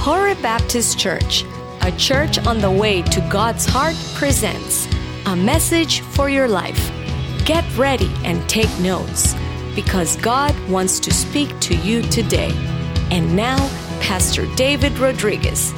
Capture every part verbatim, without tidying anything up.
Horeb Baptist Church, a church on the way to God's heart, presents a message for your life. Get ready and take notes, because God wants to speak to you today. And now, Pastor David Rodriguez.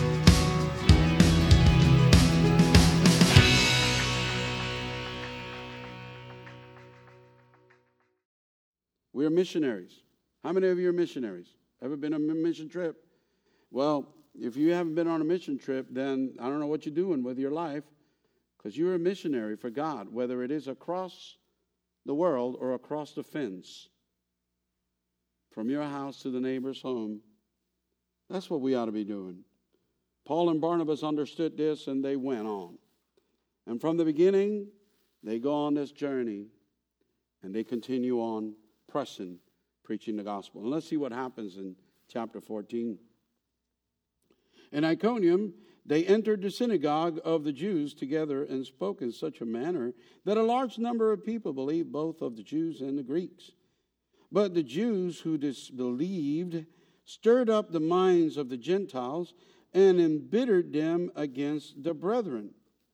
We're missionaries. How many of you are missionaries? Ever been on a mission trip? Well, if you haven't been on a mission trip, then I don't know what you're doing with your life, because you're a missionary for God, whether it is across the world or across the fence, from your house to the neighbor's home. That's what we ought to be doing. Paul and Barnabas understood this, and they went on. And from the beginning, they go on this journey, and they continue on pressing, preaching the gospel. And let's see what happens in chapter fourteen. In Iconium, they entered the synagogue of the Jews together and spoke in such a manner that a large number of people believed, both of the Jews and the Greeks. But the Jews who disbelieved stirred up the minds of the Gentiles and embittered them against the brethren.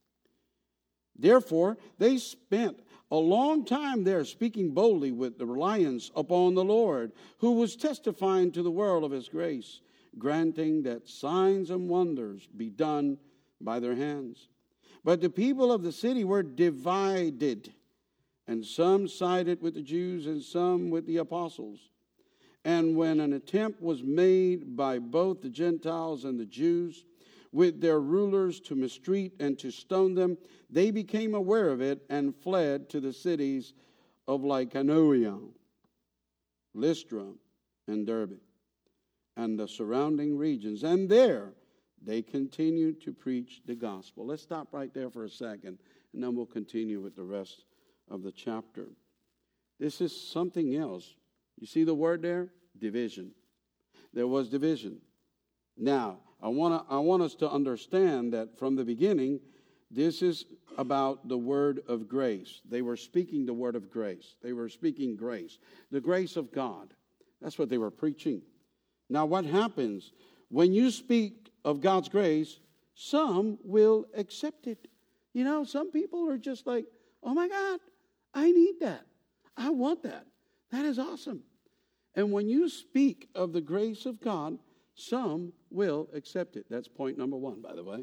Therefore, they spent a long time there speaking boldly with the reliance upon the Lord, who was testifying to the world of his grace, granting that signs and wonders be done by their hands. But the people of the city were divided, and some sided with the Jews and some with the apostles. And when an attempt was made by both the Gentiles and the Jews with their rulers to mistreat and to stone them, they became aware of it and fled to the cities of Lycaonia, Lystra, and Derbe, and the surrounding regions. And there they continued to preach the gospel. Let's stop right there for a second, and then we'll continue with the rest of the chapter. This is something else. You see the word there? Division. There was division. Now, I want to I want us to understand that from the beginning, this is about the word of grace. They were speaking the word of grace. They were speaking grace, the grace of God. That's what they were preaching. Now, what happens when you speak of God's grace? Some will accept it. You know, some people are just like, oh my God, I need that. I want that. That is awesome. And when you speak of the grace of God, some will accept it. That's point number one, by the way.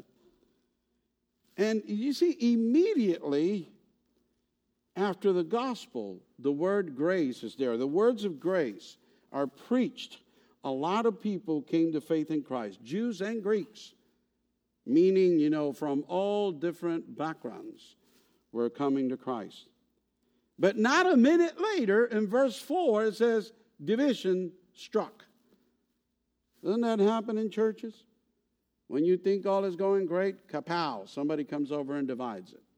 And you see, immediately after the gospel, the word grace is there. The words of grace are preached. A lot of people came to faith in Christ, Jews and Greeks, meaning, you know, from all different backgrounds were coming to Christ. But not a minute later, in verse four, it says, division struck. Doesn't that happen in churches? When you think all is going great, kapow, somebody comes over and divides it.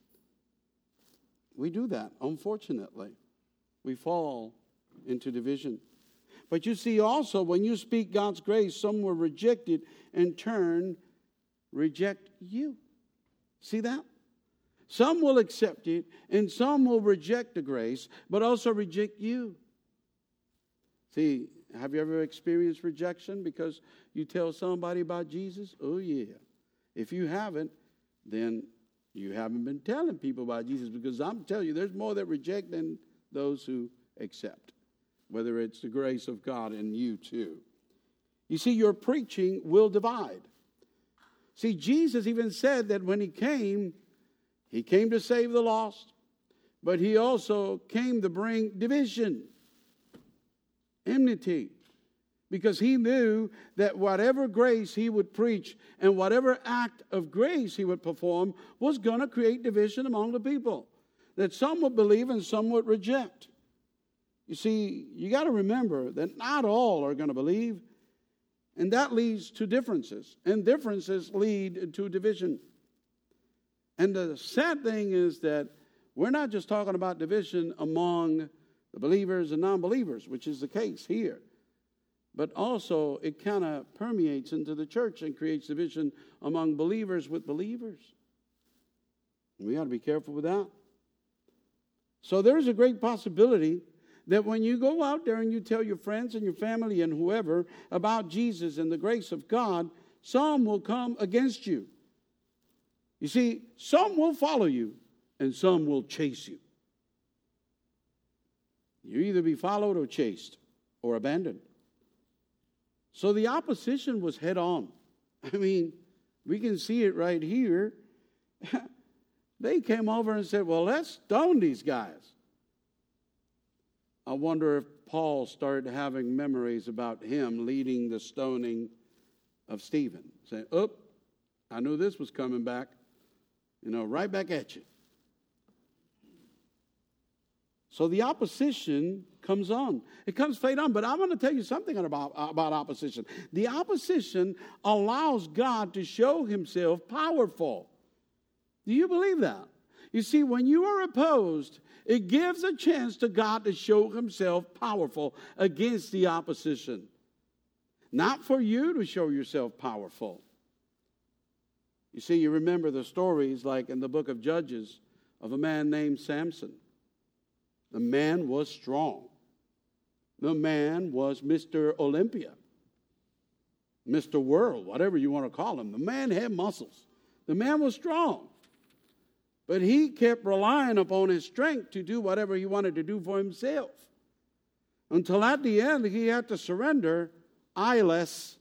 We do that, unfortunately. We fall into division. But you see also, when you speak God's grace, some will reject it and turn, reject you. See that? Some will accept it, and some will reject the grace, but also reject you. See, have you ever experienced rejection because you tell somebody about Jesus? Oh, yeah. If you haven't, then you haven't been telling people about Jesus, because I'm telling you, there's more that reject than those who accept, whether it's the grace of God in you too. You see, your preaching will divide. See, Jesus even said that when he came, he came to save the lost, but he also came to bring division, enmity, because he knew that whatever grace he would preach and whatever act of grace he would perform was going to create division among the people, that some would believe and some would reject. You see, you got to remember that not all are going to believe, and that leads to differences, and differences lead to division. And the sad thing is that we're not just talking about division among the believers and non-believers, which is the case here, but also it kind of permeates into the church and creates division among believers with believers. And we got to be careful with that. So there's a great possibility that when you go out there and you tell your friends and your family and whoever about Jesus and the grace of God, some will come against you. You see, some will follow you, and some will chase you. You either be followed or chased or abandoned. So the opposition was head on. I mean, we can see it right here. They came over and said, well, let's stone these guys. I wonder if Paul started having memories about him leading the stoning of Stephen. Saying, oh, I knew this was coming back. You know, right back at you. So the opposition comes on. It comes straight on. But I want to tell you something about, about opposition. The opposition allows God to show himself powerful. Do you believe that? You see, when you are opposed, it gives a chance to God to show himself powerful against the opposition. Not for you to show yourself powerful. You see, you remember the stories like in the book of Judges of a man named Samson. The man was strong. The man was Mister Olympia. Mister World, whatever you want to call him. The man had muscles. The man was strong. But he kept relying upon his strength to do whatever he wanted to do for himself. Until at the end, he had to surrender eyeless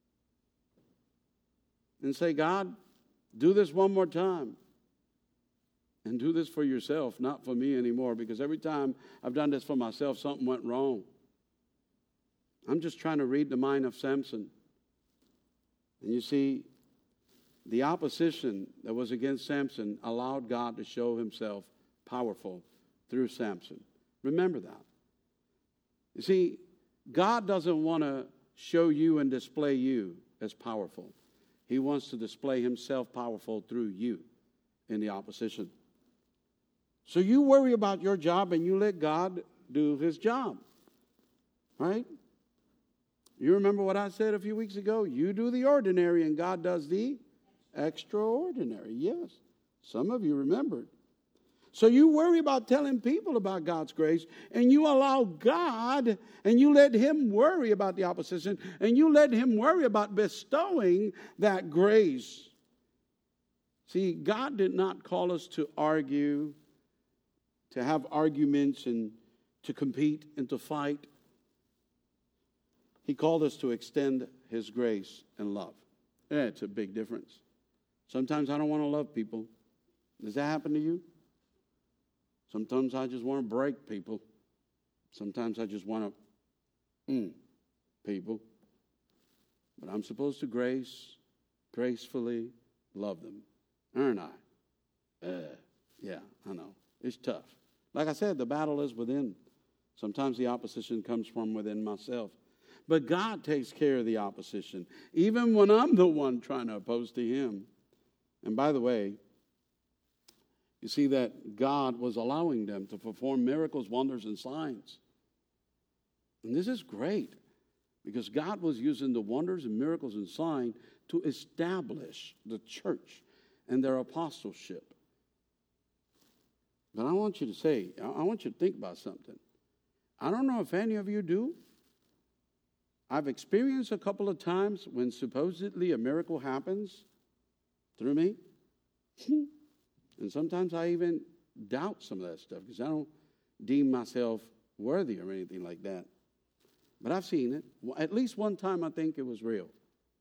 and say, God, do this one more time. And do this for yourself, not for me anymore. Because every time I've done this for myself, something went wrong. I'm just trying to read the mind of Samson. And you see, the opposition that was against Samson allowed God to show himself powerful through Samson. Remember that. You see, God doesn't want to show you and display you as powerful. He wants to display himself powerful through you in the opposition. So you worry about your job and you let God do his job. Right? You remember what I said a few weeks ago? You do the ordinary and God does the extraordinary. Yes. Some of you remembered. So you worry about telling people about God's grace, and you allow God, and you let him worry about the opposition, and you let him worry about bestowing that grace. See, God did not call us to argue, to have arguments, and to compete and to fight. He called us to extend his grace and love. Yeah, it's a big difference. Sometimes I don't want to love people. Does that happen to you? Sometimes I just want to break people. Sometimes I just want to mm, people. But I'm supposed to grace, gracefully love them. Aren't I? Uh, yeah, I know. It's tough. Like I said, the battle is within. Sometimes the opposition comes from within myself. But God takes care of the opposition, even when I'm the one trying to oppose to him. And by the way, you see that God was allowing them to perform miracles, wonders, and signs. And this is great because God was using the wonders and miracles and signs to establish the church and their apostleship. But I want you to say, I want you to think about something. I don't know if any of you do. I've experienced a couple of times when supposedly a miracle happens through me. And sometimes I even doubt some of that stuff because I don't deem myself worthy or anything like that. But I've seen it. At least one time I think it was real.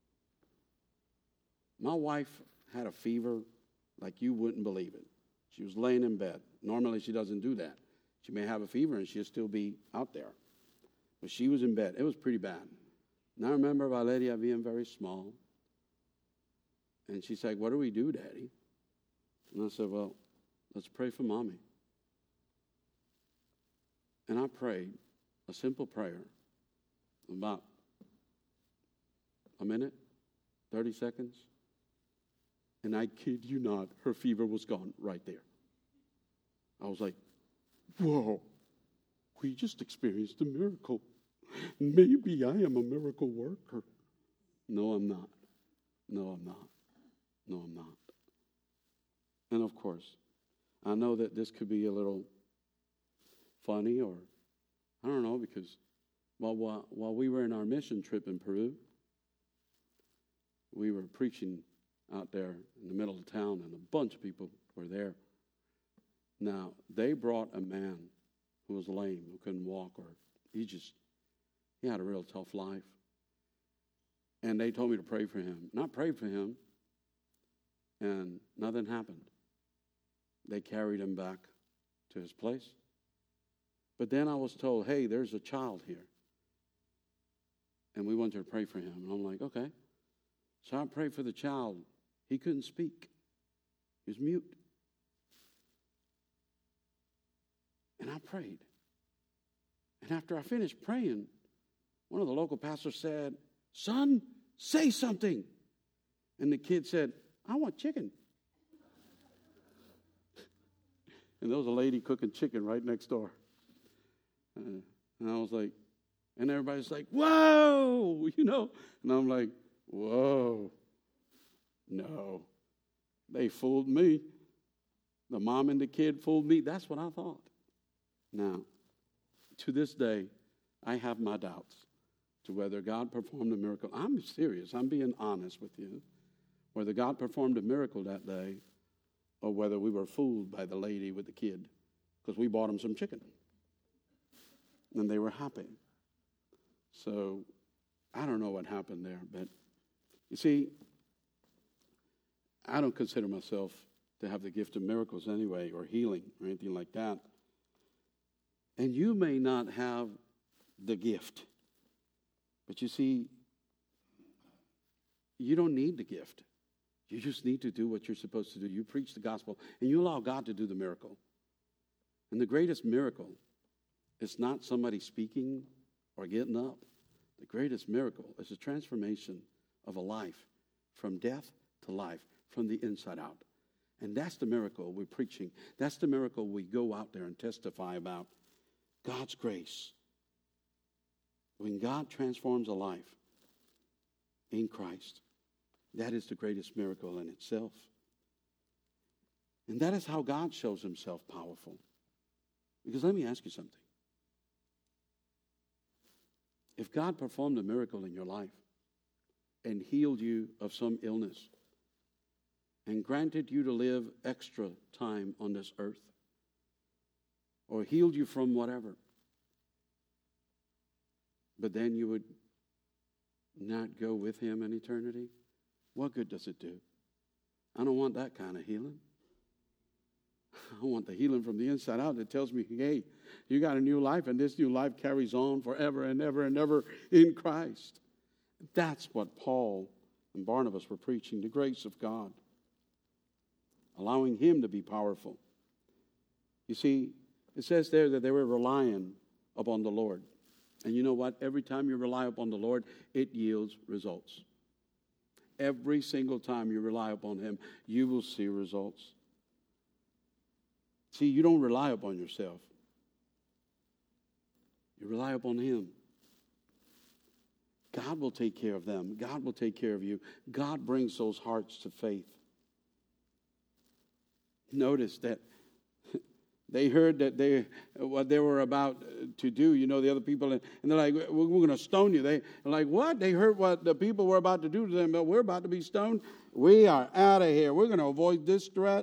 My wife had a fever like you wouldn't believe it. She was laying in bed. Normally she doesn't do that. She may have a fever and she'll still be out there. But she was in bed. It was pretty bad. And I remember Valeria being very small. And she said, what do we do, Daddy? And I said, well, let's pray for Mommy. And I prayed a simple prayer, about a minute, thirty seconds. And I kid you not, her fever was gone right there. I was like, whoa, we just experienced a miracle. Maybe I am a miracle worker. No, I'm not. No, I'm not. No, I'm not. And of course, I know that this could be a little funny or, I don't know, because while, while, while we were in our mission trip in Peru, we were preaching out there in the middle of town, and a bunch of people were there. Now, they brought a man who was lame, who couldn't walk, or he just, he had a real tough life. And they told me to pray for him. And I prayed for him, and nothing happened. They carried him back to his place. But then I was told, hey, there's a child here, and we want you to pray for him. And I'm like, okay. So I prayed for the child. He couldn't speak. He was mute. And I prayed. And after I finished praying, one of the local pastors said, son, say something. And the kid said, I want chicken. And there was a lady cooking chicken right next door. Uh, and I was like, and everybody's like, whoa, you know. And I'm like, whoa. No. They fooled me. The mom and the kid fooled me. That's what I thought. Now, to this day, I have my doubts to whether God performed a miracle. I'm serious. I'm being honest with you. Whether God performed a miracle that day or whether we were fooled by the lady with the kid because we bought them some chicken. And they were happy. So, I don't know what happened there. But, you see, I don't consider myself to have the gift of miracles anyway or healing or anything like that. And you may not have the gift. But you see, you don't need the gift. You just need to do what you're supposed to do. You preach the gospel, and you allow God to do the miracle. And the greatest miracle is not somebody speaking or getting up. The greatest miracle is a transformation of a life from death to life, from the inside out. And that's the miracle we're preaching. That's the miracle we go out there and testify about. God's grace. When God transforms a life in Christ, that is the greatest miracle in itself. And that is how God shows himself powerful. Because let me ask you something. If God performed a miracle in your life and healed you of some illness and granted you to live extra time on this earth, or healed you from whatever, but then you would not go with him in eternity, what good does it do? I don't want that kind of healing. I want the healing from the inside out that tells me, hey, you got a new life, and this new life carries on forever and ever and ever in Christ. That's what Paul and Barnabas were preaching, the grace of God, allowing him to be powerful. You see, it says there that they were relying upon the Lord. And you know what? Every time you rely upon the Lord, it yields results. Every single time you rely upon him, you will see results. See, you don't rely upon yourself. You rely upon him. God will take care of them. God will take care of you. God brings those hearts to faith. Notice that they heard that they what they were about to do, you know, the other people, and they're like, we're, we're going to stone you. They're like, what? They heard what the people were about to do to them, but we're about to be stoned. We are out of here. We're going to avoid this threat.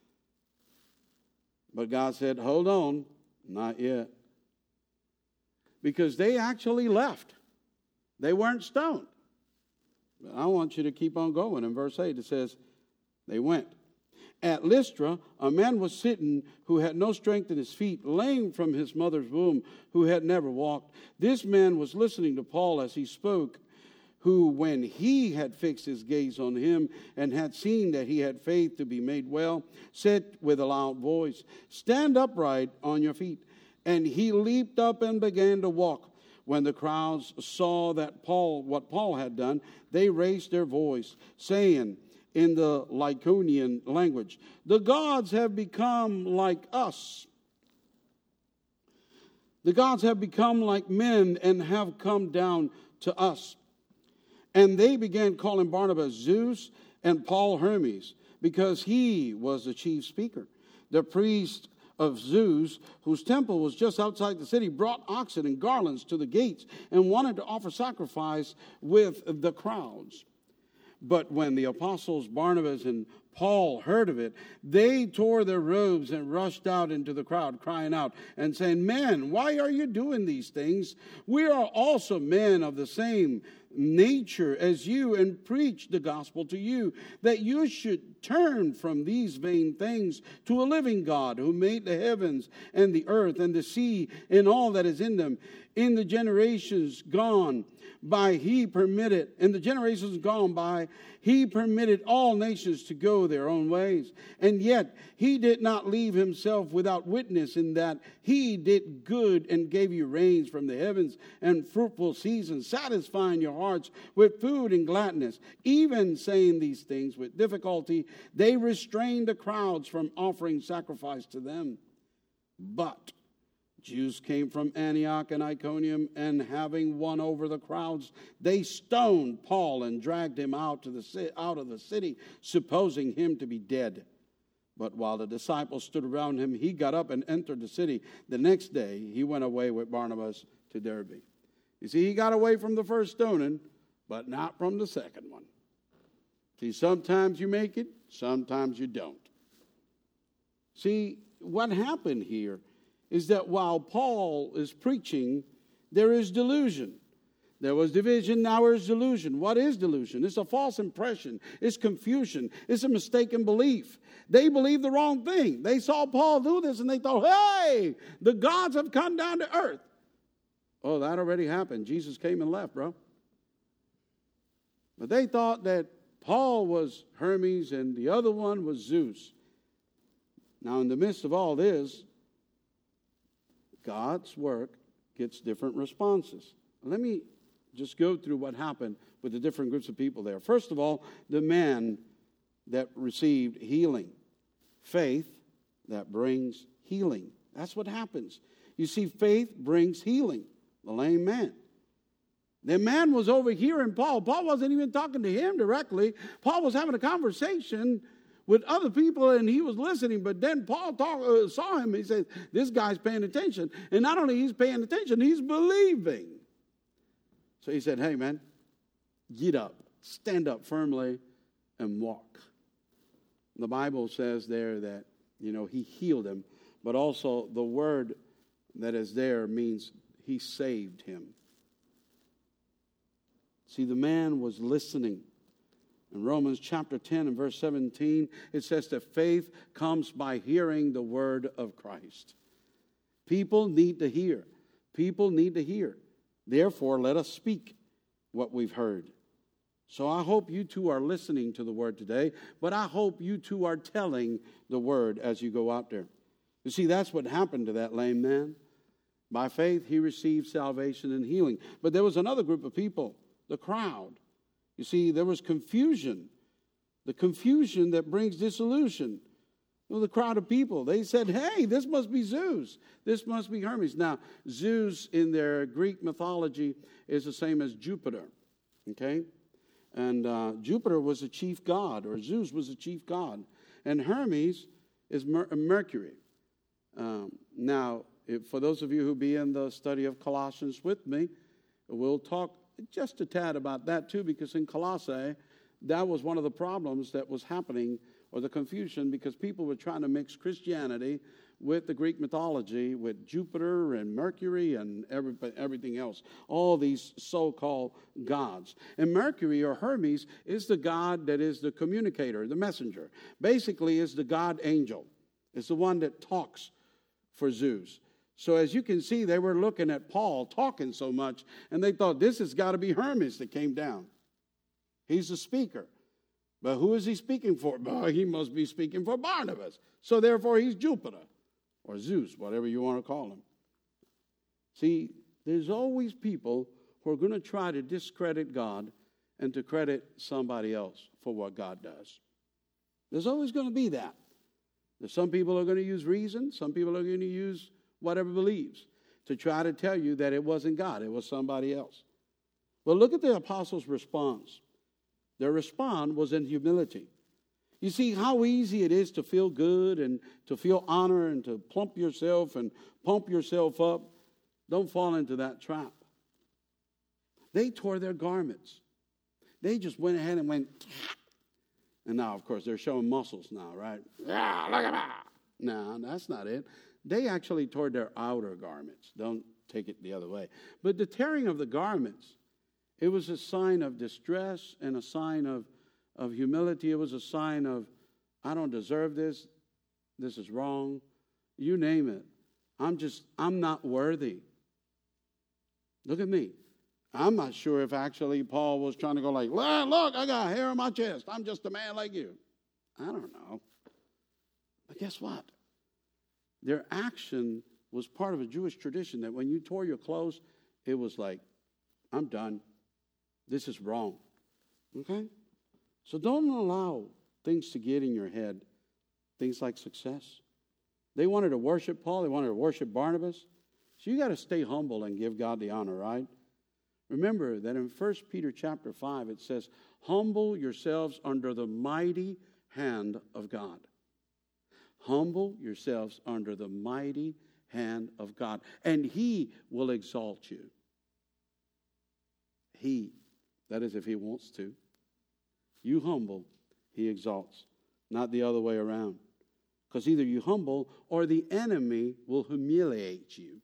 But God said, hold on, not yet. Because they actually left. They weren't stoned. But I want you to keep on going. In verse eight, it says, they went. At Lystra, a man was sitting who had no strength in his feet, lame from his mother's womb, who had never walked. This man was listening to Paul as he spoke, who, when he had fixed his gaze on him and had seen that he had faith to be made well, said with a loud voice, stand upright on your feet. And he leaped up and began to walk. When the crowds saw that Paul, what Paul had done, they raised their voice, saying, in the Lycaonian language, the gods have become like us. The gods have become like men and have come down to us. And they began calling Barnabas Zeus and Paul Hermes, because he was the chief speaker. The priest of Zeus, whose temple was just outside the city, brought oxen and garlands to the gates and wanted to offer sacrifice with the crowds. But when the apostles Barnabas and Paul heard of it, they tore their robes and rushed out into the crowd, crying out and saying, "Men, why are you doing these things? We are also men of the same nature as you, and preach the gospel to you, that you should turn from these vain things to a living God, who made the heavens and the earth and the sea and all that is in them. In the generations gone by, he permitted, in the generations gone by, he permitted all nations to go their own ways. And yet he did not leave himself without witness, in that he did good and gave you rains from the heavens and fruitful seasons, satisfying your hearts with food and gladness." Even saying these things with difficulty, they restrained the crowds from offering sacrifice to them. But Jews came from Antioch and Iconium, and having won over the crowds, they stoned Paul and dragged him out to the out of the city, supposing him to be dead. But while the disciples stood around him, he got up and entered the city. The next day, he went away with Barnabas to Derbe. You see, he got away from the first stoning, but not from the second one. See, sometimes you make it, sometimes you don't. See, what happened here is that while Paul is preaching, there is delusion. There was division, now there's delusion. What is delusion? It's a false impression. It's confusion. It's a mistaken belief. They believed the wrong thing. They saw Paul do this and they thought, hey, the gods have come down to earth. Oh, that already happened. Jesus came and left, bro. But they thought that Paul was Hermes and the other one was Zeus. Now, in the midst of all this, God's work gets different responses. Let me just go through what happened with the different groups of people there. First of all, the man that received healing. Faith that brings healing. That's what happens. You see, faith brings healing. The lame man. The man was overhearing Paul. Paul wasn't even talking to him directly. Paul was having a conversation with other people, and he was listening. But then Paul talk, uh, saw him. He said, this guy's paying attention. And not only he's paying attention, he's believing. So he said, hey, man, get up, stand up firmly, and walk. The Bible says there that, you know, he healed him. But also the word that is there means he saved him. See, the man was listening. In Romans chapter ten and verse seventeen, it says that faith comes by hearing the word of Christ. People need to hear. People need to hear. Therefore, let us speak what we've heard. So I hope you two are listening to the word today, but I hope you two are telling the word as you go out there. You see, that's what happened to that lame man. By faith, he received salvation and healing. But there was another group of people, the crowd. You see, there was confusion. The confusion that brings dissolution. Well, the crowd of people, they said, hey, this must be Zeus. This must be Hermes. Now, Zeus in their Greek mythology is the same as Jupiter. Okay? And uh, Jupiter was the chief god, or Zeus was the chief god. And Hermes is Mer- Mercury. Um, now, if, for those of you who be in the study of Colossians with me, we'll talk just a tad about that too, because in Colossae, that was one of the problems that was happening, or the confusion, because people were trying to mix Christianity with the Greek mythology, with Jupiter and Mercury and every, everything else, all these so-called gods. And Mercury, or Hermes, is the god that is the communicator, the messenger. Basically, is the god angel. It's the one that talks for Zeus. So as you can see, they were looking at Paul talking so much, and they thought, this has got to be Hermes that came down. He's the speaker. But who is he speaking for? Well, he must be speaking for Barnabas. So therefore, he's Jupiter, or Zeus, whatever you want to call him. See, there's always people who are going to try to discredit God and to credit somebody else for what God does. There's always going to be that. There's some people are going to use reason. Some people are going to use whatever believes to try to tell you that it wasn't God, it was somebody else. But look at the apostles' response. Their response was in humility. You see how easy it is to feel good and to feel honor and to plump yourself and pump yourself up. Don't fall into that trap. They tore their garments. They just went ahead and went, and now, of course, they're showing muscles now, right? Yeah, look at that. No, that's not it. They actually tore their outer garments. Don't take it the other way. But the tearing of the garments, it was a sign of distress and a sign of, of humility. It was a sign of, I don't deserve this. This is wrong. You name it. I'm just, I'm not worthy. Look at me. I'm not sure if actually Paul was trying to go like, look, I got hair on my chest. I'm just a man like you. I don't know. But guess what? Their action was part of a Jewish tradition that when you tore your clothes, it was like, I'm done. This is wrong. Okay? So don't allow things to get in your head, things like success. They wanted to worship Paul. They wanted to worship Barnabas. So you got to stay humble and give God the honor, right? Remember that in First Peter chapter five, it says, humble yourselves under the mighty hand of God. Humble yourselves under the mighty hand of God, and He will exalt you. He, that is if He wants to. You humble, He exalts, not the other way around. Because either you humble or the enemy will humiliate you.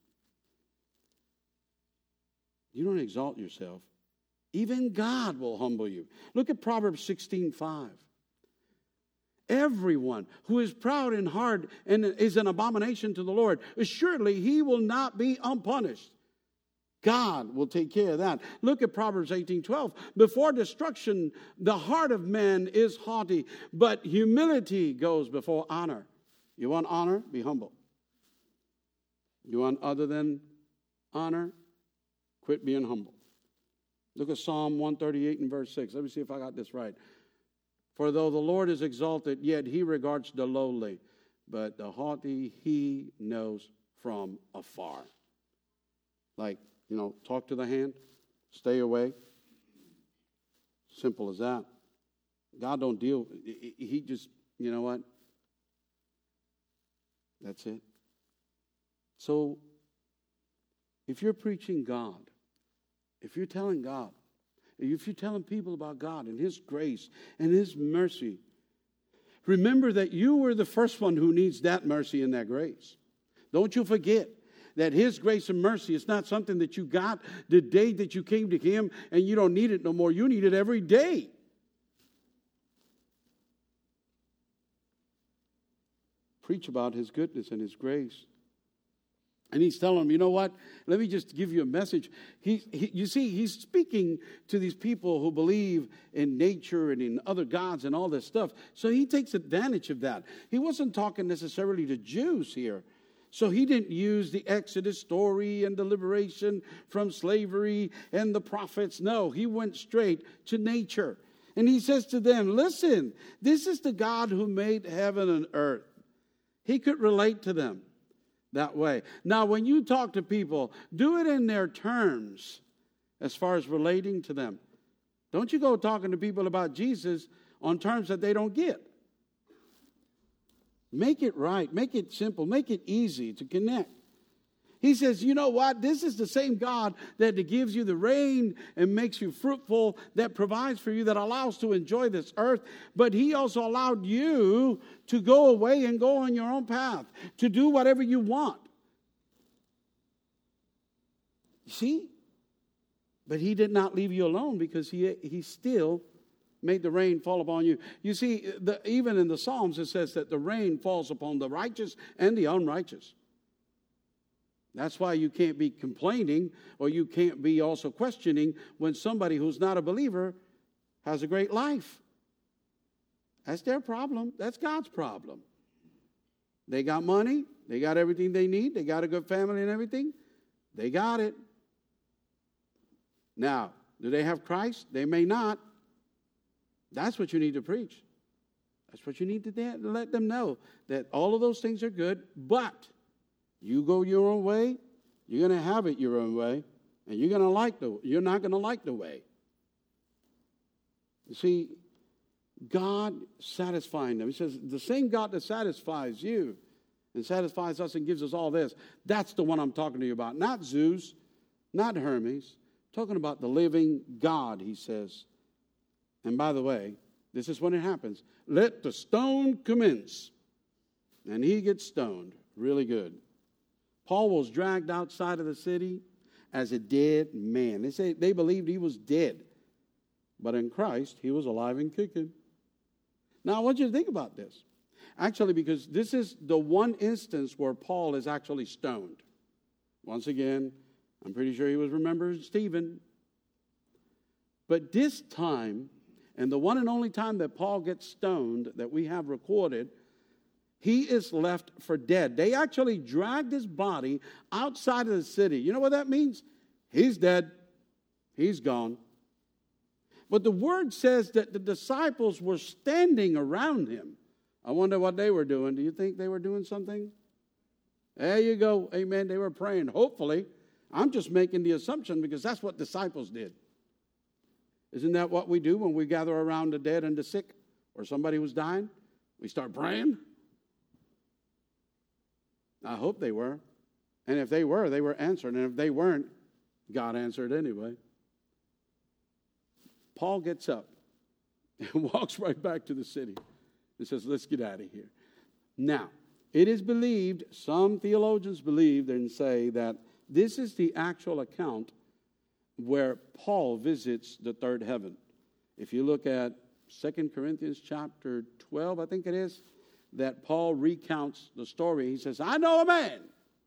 You don't exalt yourself. Even God will humble you. Look at Proverbs sixteen five. Everyone who is proud in heart and is an abomination to the Lord, assuredly he will not be unpunished. God will take care of that. Look at Proverbs eighteen twelve. Before destruction, the heart of man is haughty, but humility goes before honor. You want honor? Be humble. You want other than honor? Quit being humble. Look at Psalm one thirty-eight and verse six. Let me see if I got this right. For though the Lord is exalted, yet He regards the lowly, but the haughty He knows from afar. Like, you know, talk to the hand, stay away. Simple as that. God don't deal, He just, you know what? That's it. So, if you're preaching God, if you're telling God, if you're telling people about God and His grace and His mercy, remember that you were the first one who needs that mercy and that grace. Don't you forget that His grace and mercy is not something that you got the day that you came to Him and you don't need it no more. You need it every day. Preach about His goodness and His grace. And He's telling them, you know what? Let me just give you a message. He, he, you see, He's speaking to these people who believe in nature and in other gods and all this stuff. So He takes advantage of that. He wasn't talking necessarily to Jews here. So He didn't use the Exodus story and the liberation from slavery and the prophets. No, He went straight to nature. And He says to them, listen, this is the God who made heaven and earth. He could relate to them that way. Now, when you talk to people, do it in their terms as far as relating to them. Don't you go talking to people about Jesus on terms that they don't get. Make it right. Make it simple. Make it easy to connect. He says, you know what? This is the same God that gives you the rain and makes you fruitful, that provides for you, that allows to enjoy this earth. But He also allowed you to go away and go on your own path, to do whatever you want. You see? But He did not leave you alone, because He, he still made the rain fall upon you. You see, the, even in the Psalms, it says that the rain falls upon the righteous and the unrighteous. That's why you can't be complaining, or you can't be also questioning when somebody who's not a believer has a great life. That's their problem. That's God's problem. They got money. They got everything they need. They got a good family and everything. They got it. Now, do they have Christ? They may not. That's what you need to preach. That's what you need to let them know, that all of those things are good, but you go your own way, you're going to have it your own way, and you're going to like the you're not going to like the way. You see, God satisfying them. He says, the same God that satisfies you and satisfies us and gives us all this, that's the one I'm talking to you about. Not Zeus, not Hermes. I'm talking about the living God, He says. And by the way, this is when it happens. Let the stone commence. And he gets stoned really good. Paul was dragged outside of the city as a dead man. They say they believed he was dead. But in Christ, he was alive and kicking. Now, I want you to think about this. Actually, because this is the one instance where Paul is actually stoned. Once again, I'm pretty sure he was remembering Stephen. But this time, and the one and only time that Paul gets stoned that we have recorded, he is left for dead. They actually dragged his body outside of the city. You know what that means? He's dead. He's gone. But the word says that the disciples were standing around him. I wonder what they were doing. Do you think they were doing something? There you go. Amen. They were praying. Hopefully. I'm just making the assumption because that's what disciples did. Isn't that what we do when we gather around the dead and the sick or somebody who's dying? We start praying. I hope they were. And if they were, they were answered. And if they weren't, God answered anyway. Paul gets up and walks right back to the city and says, let's get out of here. Now, it is believed, some theologians believe and say that this is the actual account where Paul visits the third heaven. If you look at Second Corinthians chapter twelve, I think it is, that Paul recounts the story. He says, I know a man,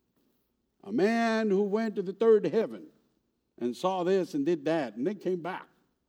a man who went to the third heaven and saw this and did that, and then came back.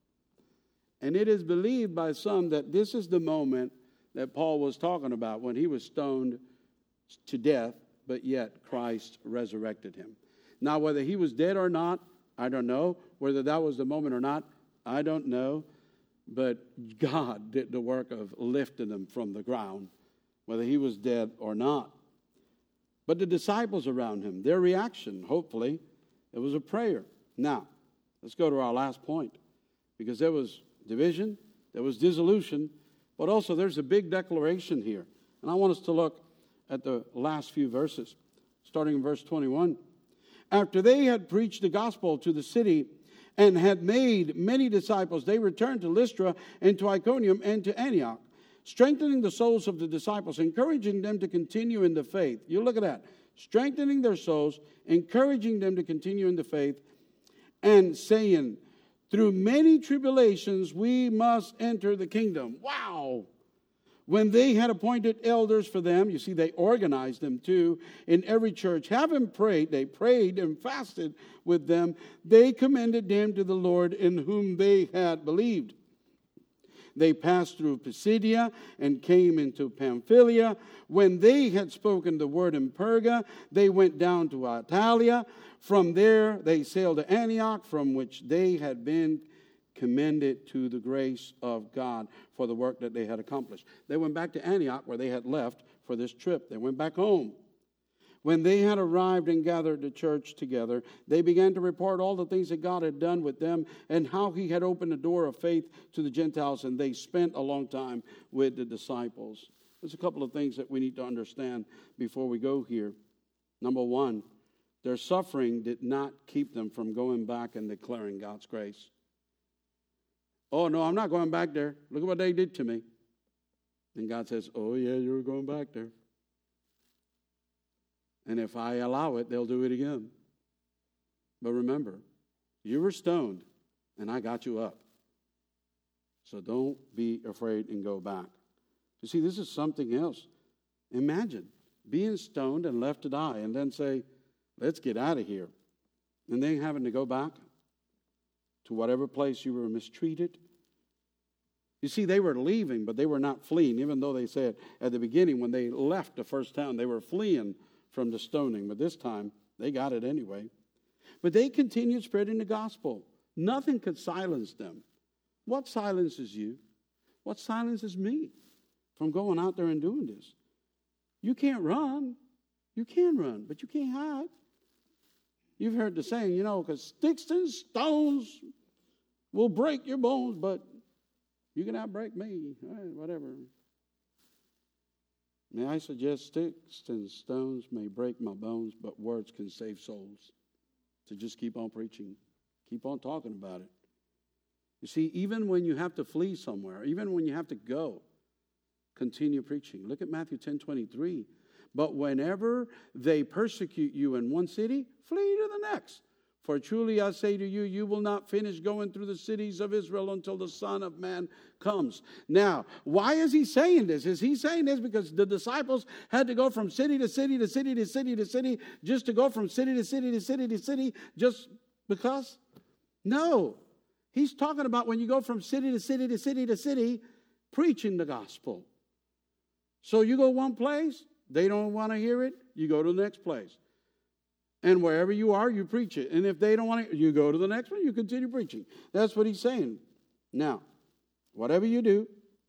And it is believed by some that this is the moment that Paul was talking about when he was stoned to death, but yet Christ resurrected him. Now, whether he was dead or not, I don't know. Whether that was the moment or not, I don't know. But God did the work of lifting him from the ground, whether he was dead or not. But the disciples around him, their reaction, hopefully, it was a prayer. Now, let's go to our last point, because there was division, there was dissolution, but also there's a big declaration here. And I want us to look at the last few verses, starting in verse twenty-one. After they had preached the gospel to the city and had made many disciples, they returned to Lystra and to Iconium and to Antioch, strengthening the souls of the disciples, encouraging them to continue in the faith. You look at that. Strengthening their souls, encouraging them to continue in the faith, and saying, through many tribulations we must enter the kingdom. Wow! When they had appointed elders for them, you see, they organized them too, in every church, having prayed, they prayed and fasted with them, they commended them to the Lord in whom they had believed. They passed through Pisidia and came into Pamphylia. When they had spoken the word in Perga, they went down to Italia. From there they sailed to Antioch, from which they had been commended to the grace of God for the work that they had accomplished. They went back to Antioch, where they had left for this trip. They went back home. When they had arrived and gathered the church together, they began to report all the things that God had done with them and how he had opened the door of faith to the Gentiles, and they spent a long time with the disciples. There's a couple of things that we need to understand before we go here. Number one, their suffering did not keep them from going back and declaring God's grace. Oh, no, I'm not going back there. Look at what they did to me. And God says, oh, yeah, you're going back there. And if I allow it, they'll do it again. But remember, you were stoned, and I got you up. So don't be afraid and go back. You see, this is something else. Imagine being stoned and left to die, and then say, let's get out of here. And then having to go back to whatever place you were mistreated. You see, they were leaving, but they were not fleeing, even though they said at the beginning when they left the first town, they were fleeing from the stoning. But this time, they got it anyway. But they continued spreading the gospel. Nothing could silence them. What silences you? What silences me from going out there and doing this? You can't run. You can run, but you can't hide. You've heard the saying, you know, because sticks and stones will break your bones, but you can outbreak me, whatever. May I suggest sticks and stones may break my bones, but words can save souls. So just keep on preaching. Keep on talking about it. You see, even when you have to flee somewhere, even when you have to go, continue preaching. Look at Matthew ten twenty-three. But whenever they persecute you in one city, flee to the next. For truly I say to you, you will not finish going through the cities of Israel until the Son of Man comes. Now, why is he saying this? Is he saying this because the disciples had to go from city to city to city to city to city, just to go from city to city to city to city, just because? No. He's talking about when you go from city to city to city to city, preaching the gospel. So you go one place, they don't want to hear it, you go to the next place. And wherever you are, you preach it. And if they don't want to, you go to the next one, you continue preaching. That's what he's saying. Now, whatever you do,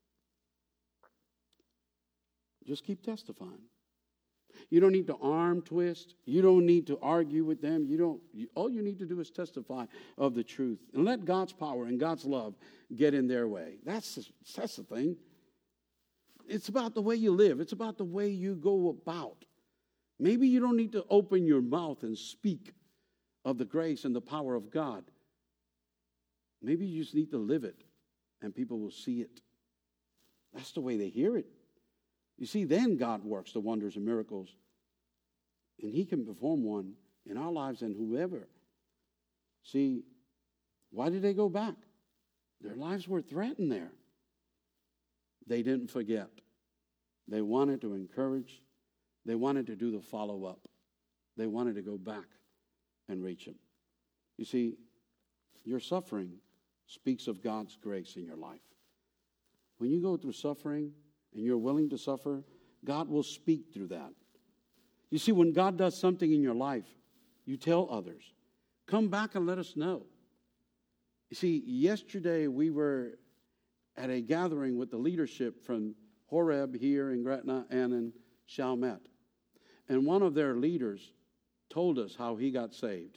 just keep testifying. You don't need to arm twist. You don't need to argue with them. You don't. You, all you need to do is testify of the truth. And let God's power and God's love get in their way. That's the, that's the thing. It's about the way you live. It's about the way you go about. Maybe you don't need to open your mouth and speak of the grace and the power of God. Maybe you just need to live it, and people will see it. That's the way they hear it. You see, then God works the wonders and miracles, and he can perform one in our lives and whoever. See, why did they go back? Their lives were threatened there. They didn't forget. They wanted to encourage. They wanted to do the follow-up. They wanted to go back and reach him. You see, your suffering speaks of God's grace in your life. When you go through suffering and you're willing to suffer, God will speak through that. You see, when God does something in your life, you tell others. Come back and let us know. You see, yesterday we were at a gathering with the leadership from Horeb here in Gretna and in Chalmette. And one of their leaders told us how he got saved.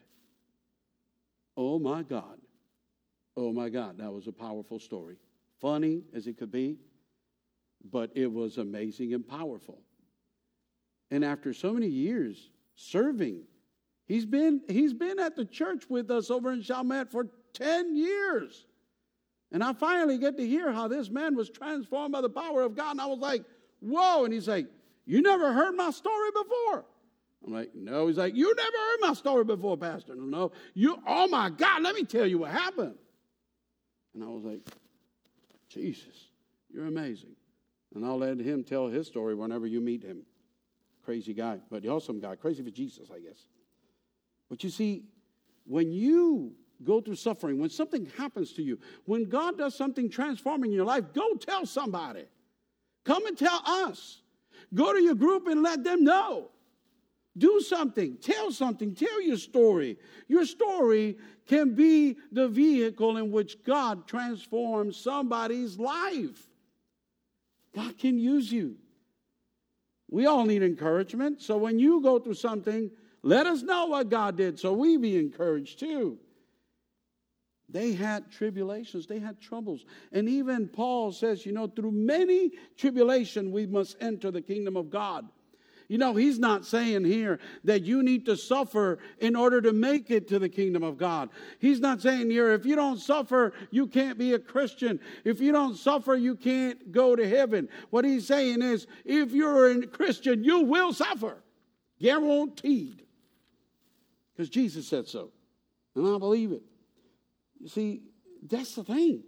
Oh, my God. Oh, my God. That was a powerful story. Funny as it could be, but it was amazing and powerful. And after so many years serving, he's been, he's been at the church with us over in Chalmette for ten years. And I finally get to hear how this man was transformed by the power of God. And I was like, whoa. And he's like, you never heard my story before? I'm like, no. He's like, you never heard my story before, Pastor. No, no. You, oh, my God, let me tell you what happened. And I was like, Jesus, you're amazing. And I'll let him tell his story whenever you meet him. Crazy guy, but the awesome guy. Crazy for Jesus, I guess. But you see, when you go through suffering, when something happens to you, when God does something transforming in your life, go tell somebody. Come and tell us. Go to your group and let them know. Do something. Tell something. Tell your story. Your story can be the vehicle in which God transforms somebody's life. God can use you. We all need encouragement. So when you go through something, let us know what God did so we be encouraged too. They had tribulations. They had troubles. And even Paul says, you know, through many tribulation we must enter the kingdom of God. You know, he's not saying here that you need to suffer in order to make it to the kingdom of God. He's not saying here, if you don't suffer, you can't be a Christian. If you don't suffer, you can't go to heaven. What he's saying is, if you're a Christian, you will suffer. Guaranteed. Because Jesus said so. And I believe it. You see, that's the thing.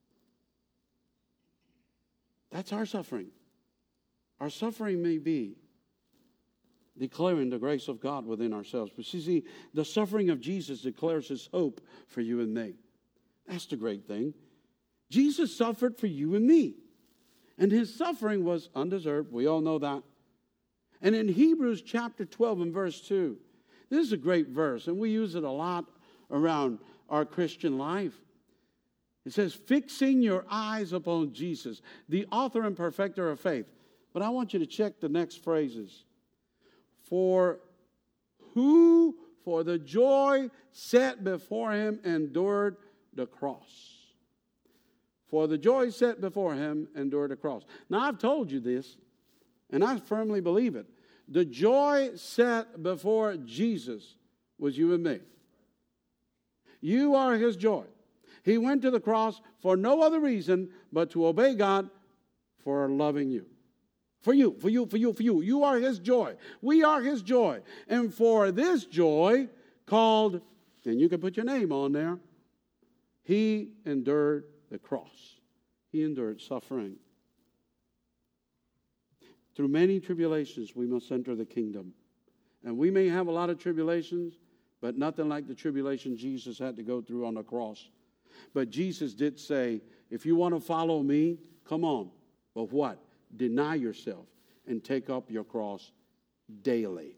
That's our suffering. Our suffering may be declaring the grace of God within ourselves. But you see, the suffering of Jesus declares his hope for you and me. That's the great thing. Jesus suffered for you and me. And his suffering was undeserved. We all know that. And in Hebrews chapter twelve and verse two, this is a great verse, and we use it a lot around our Christian life. It says, fixing your eyes upon Jesus, the author and perfecter of faith. But I want you to check the next phrases. For who, for the joy set before him, endured the cross. For the joy set before him, endured the cross. Now, I've told you this, and I firmly believe it. The joy set before Jesus was you and me. You are his joy. He went to the cross for no other reason but to obey God for loving you. For you, for you, for you, for you. You are His joy. We are His joy. And for this joy called, and you can put your name on there, He endured the cross. He endured suffering. Through many tribulations, we must enter the kingdom. And we may have a lot of tribulations, but nothing like the tribulation Jesus had to go through on the cross. But Jesus did say, if you want to follow me, come on. But what? Deny yourself and take up your cross daily.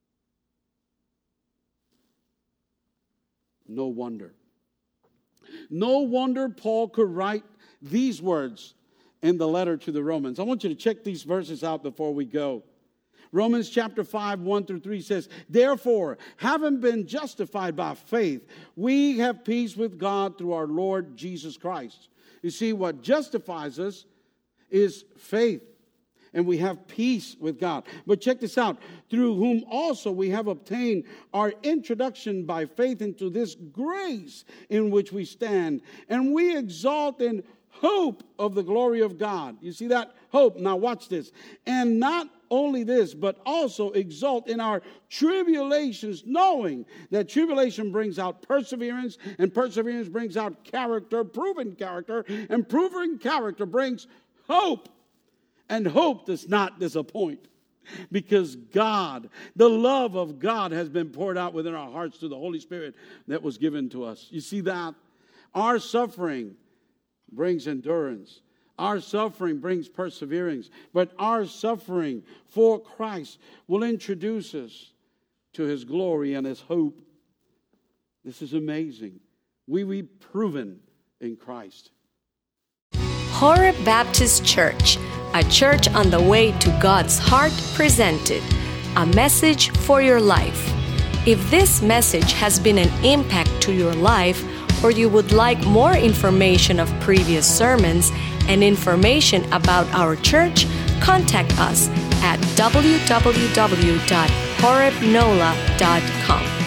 No wonder. No wonder Paul could write these words in the letter to the Romans. I want you to check these verses out before we go. Romans chapter five, one through three says, therefore, having been justified by faith, we have peace with God through our Lord Jesus Christ. You see, what justifies us is faith, and we have peace with God. But check this out. Through whom also we have obtained our introduction by faith into this grace in which we stand, and we exalt in hope of the glory of God. You see that? Hope. Now watch this. And not only this, but also exult in our tribulations, knowing that tribulation brings out perseverance, and perseverance brings out character, proven character, and proven character brings hope. And hope does not disappoint, because God, the love of God, has been poured out within our hearts through the Holy Spirit that was given to us. You see that? Our suffering brings endurance. Our suffering brings perseverance. But our suffering for Christ will introduce us to His glory and His hope. This is amazing. We will be proven in Christ. Horeb Baptist Church, a church on the way to God's heart, presented a message for your life. If this message has been an impact to your life, or you would like more information of previous sermons and information about our church, contact us at w w w dot horeb nola dot com.